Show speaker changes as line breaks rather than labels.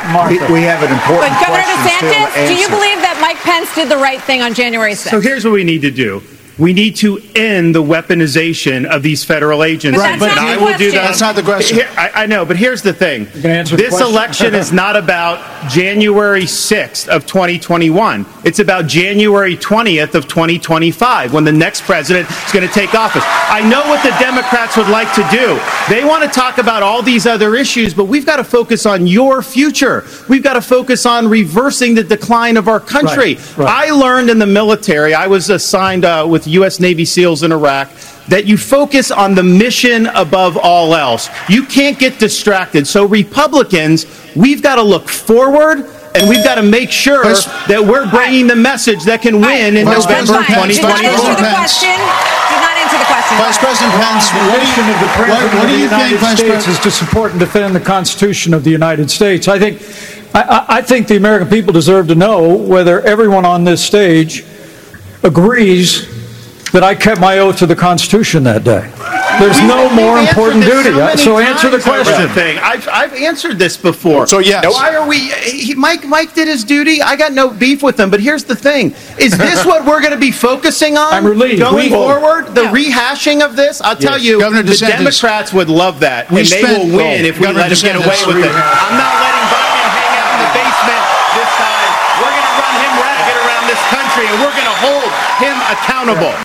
We have an important
But Governor
question
DeSantis,
still to
do you
answer.
believe that Mike Pence did the right thing on January 6th?
So here's what we need to do. We need to end the weaponization of these federal agencies.
But that's not
I
the
will do
question.
that.
That's not the question.
I know, but here's the thing.
gonna answer the
This
question?
election is not about January 6th of 2021. It's about January 20th of 2025, when the next president is going to take office. I know what the Democrats would like to do. They want to talk about all these other issues, but we've got to focus on your future. We've got to focus on reversing the decline of our country.
Right.
I learned in the military, I was assigned with U.S. Navy SEALs in Iraq, that you focus on the mission above all else. You can't get distracted. So Republicans, we've got to look forward, and we've got to make sure that we're bringing the message that can win in
That's
November
fine. Did not answer
2021.
the question. Did not answer the question.
Vice President Pence,
The mission of the President
what
of
do
the
you think,
United
Vice
States
President?
is to support and defend the Constitution of the United States. I think the American people deserve to know whether everyone on this stage agrees that I kept my oath to the Constitution that day. There's no more important duty. So answer the question.
I've answered this before.
So yes.
Why are we? Mike did his duty. I got no beef with him. But here's the thing: is this what we're going to be focusing on
I'm relieved.
going
We will.
forward? The rehashing of this. I'll tell you,
Governor
the
DeSantis,
Democrats would love that,
we
and they
spent-
will win if we
Governor
let him get away
DeSantis,
with it. I'm not letting Biden hang out in the basement this time. We're going to run him ragged around this country, and we're going to hold him accountable.